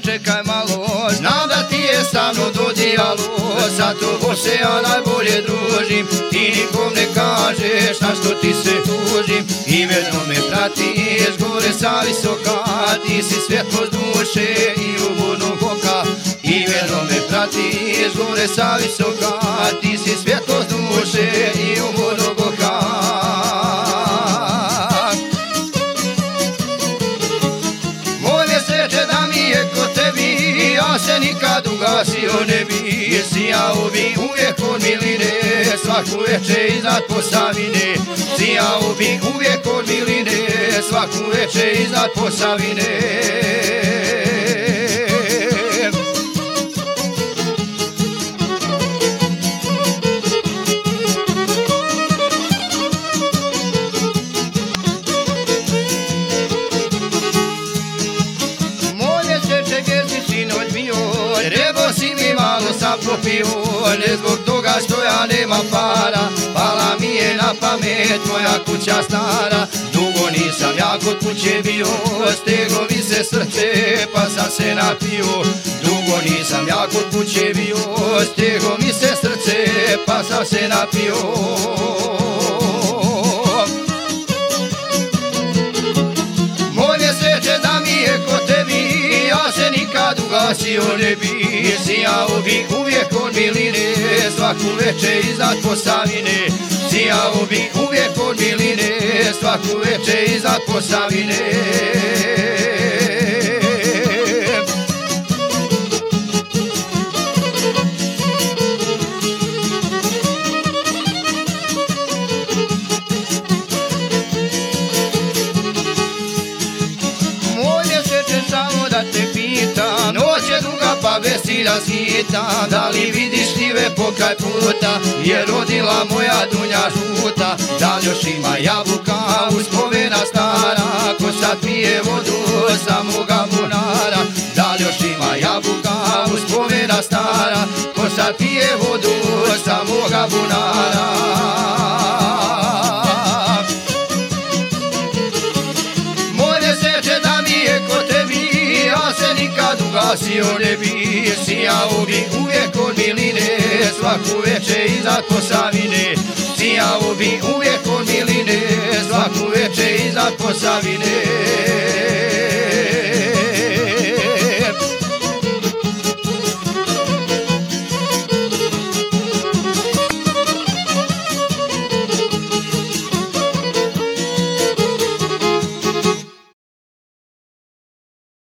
čekaj malo, znam da ti je sa mnom dodijalo, sa tobom se ja najbolje družim, ti nikom ne kažeš na što ti se tužim, i vedno me pratiš gore sa visoka, ti si svjetlost duše i ljubavnog oka, i vedno me pratiš gore sa visoka, ti si svjetlost duše i ljubavnog oka. Ja se nikad ugasio ne bi, sijao bi uvijek od miline, svaku večer iznad Posavine. Sijao bi uvijek od miline, svaku večer iznad Posavine. Rebo si mi malo sam propio, ne zbog toga što ja nemam para, pala mi je na pamet moja kuća stara. Dugo nisam ja kod kuće bio, steglo mi se srce pa sam se napio. Dugo nisam ja kod kuće bio, steglo mi se srce pa sam se napio. Molje sreće da mi je kod tebi, ja se nikad ugasio ne bi, sijao bi uvijek od miline, svaku večer iznad Posavine. Sijao bi uvijek od miline, svaku večer iznad Posavine. Pa veselja skita, da li vidiš šljive pokraj puta, je rodila moja Dunja žuta. Da li još ima jabuka uspomena stara, ko sad pije vodu sa moga bunara. Da li još ima jabuka uspomena stara, ko sad pije vodu sa moga bunara. Molje sreće da mi je kod tebi, ja se nikad ugasio ne bi, sijao bi uvijek od miline, svaku večer iznad Posavine. Sijao bi uvijek od miline, svaku večer iznad Posavine.